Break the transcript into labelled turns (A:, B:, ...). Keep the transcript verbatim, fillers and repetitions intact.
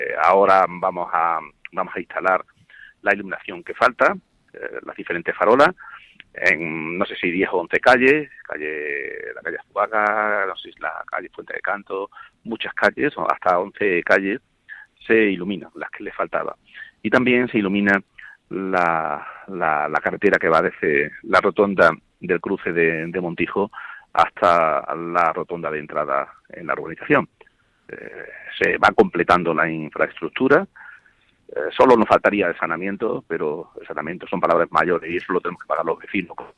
A: Eh, ahora vamos a vamos a instalar la iluminación que falta, eh, las diferentes farolas, en no sé si diez o once calles, calle la calle Azuaga, no sé si la calle Fuente de Canto, muchas calles, o hasta once calles se iluminan, las que le faltaba. Y también se ilumina la, la, la carretera que va desde la rotonda del cruce de, de Montijo hasta la rotonda de entrada en la urbanización. Eh, se va completando la infraestructura. Eh, solo nos faltaría el saneamiento, pero el saneamiento son palabras mayores y eso lo tenemos que pagar los vecinos con